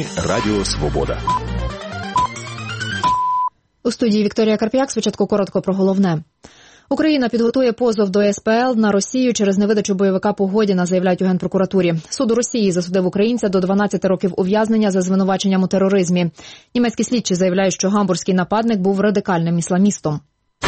ефірі Радіо Свобода. У студії Вікторія Карп'як. Спочатку коротко про головне. Україна підготує позов до СПЛ на Росію через невидачу бойовика Погодіна, заявляють у Генпрокуратурі. Суд у Росії засудив українця до 12 років ув'язнення за звинуваченням у тероризмі. Німецькі слідчі заявляють, що гамбурзький нападник був радикальним ісламістом.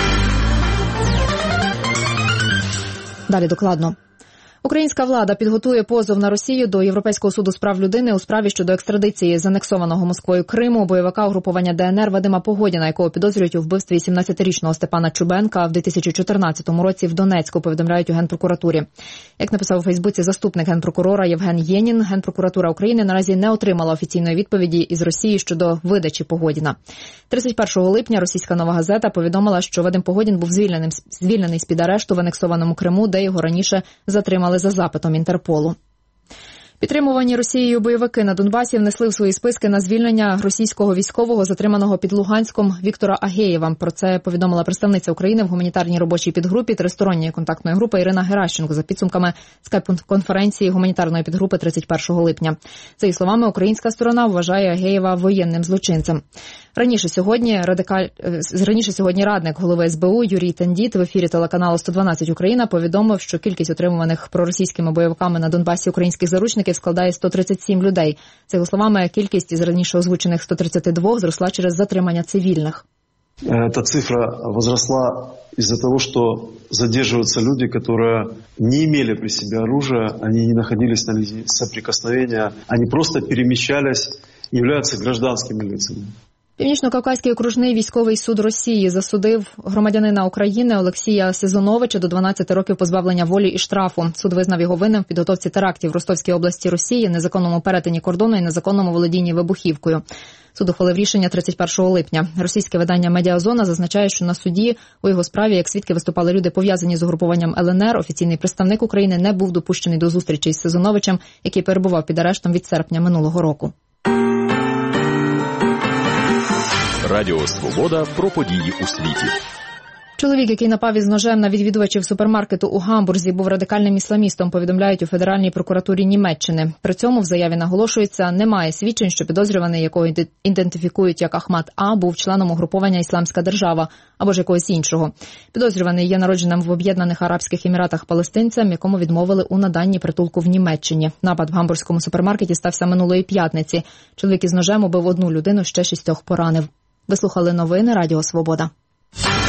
Далі докладно. Українська влада підготує позов на Росію до Європейського суду з прав людини у справі щодо екстрадиції з анексованого Москвою Криму бойовика угрупування ДНР Вадима Погодіна, якого підозрюють у вбивстві 17-річного Степана Чубенка в 2014 році в Донецьку, повідомляють у Генпрокуратурі. Як написав у Фейсбуці заступник генпрокурора Євген Єнін, Генпрокуратура України наразі не отримала офіційної відповіді із Росії щодо видачі Погодіна. 31 липня російська «Нова газета» повідомила, що Вадим Погодін був звільнений з-під арешту в анексованому Криму, де його раніше затримали за запитом Інтерполу. Підтримувані Росією бойовики на Донбасі внесли в свої списки на звільнення російського військового, затриманого під Луганськом, Віктора Агеєва. Про це повідомила представниця України в гуманітарній робочій підгрупі Тристоронньої контактної групи Ірина Геращенко за підсумками скайп-конференції гуманітарної підгрупи 31 липня. За її словами, українська сторона вважає Агеєва воєнним злочинцем. Раніше сьогодні радник голови СБУ Юрій Тендіт в ефірі телеканалу 112 Україна повідомив, що кількість отримуваних проросійськими бойовиками на Донбасі українських заручників складає 137 людей. За його словами, кількість із раніше озвучених 132 зросла через затримання цивільних. Эта цифра возросла из-за того, что задерживаются люди, которые не имели при себе оружия, они не находились на линии соприкосновения, они просто перемещались, являются гражданскими лицами. Північно-Кавказький окружний військовий суд Росії засудив громадянина України Олексія Сезоновича до 12 років позбавлення волі і штрафу. Суд визнав його винним в підготовці терактів в Ростовській області Росії, незаконному перетині кордону і незаконному володінні вибухівкою. Суд ухвалив рішення 31 липня. Російське видання «Медіазона» зазначає, що на суді у його справі як свідки виступали люди, пов'язані з угрупуванням ЛНР. Офіційний представник України не був допущений до зустрічі із Сезоновичем, який перебував під арештом від серпня минулого року. Радіо Свобода про події у світі. Чоловік, який напав із ножем на відвідувачів супермаркету у Гамбурзі, був радикальним ісламістом, повідомляють у Федеральній прокуратурі Німеччини. При цьому в заяві наголошується, немає свідчень, що підозрюваний, якого ідентифікують як Ахмад А, був членом угруповання «Ісламська держава» або ж якогось іншого. Підозрюваний є народженим в Об'єднаних Арабських Еміратах палестинцем, якому відмовили у наданні притулку в Німеччині. Напад в гамбурзькому супермаркеті стався минулої п'ятниці. Чоловік із ножем убив одну людину, ще 6 поранив. Ви слухали новини Радіо Свобода.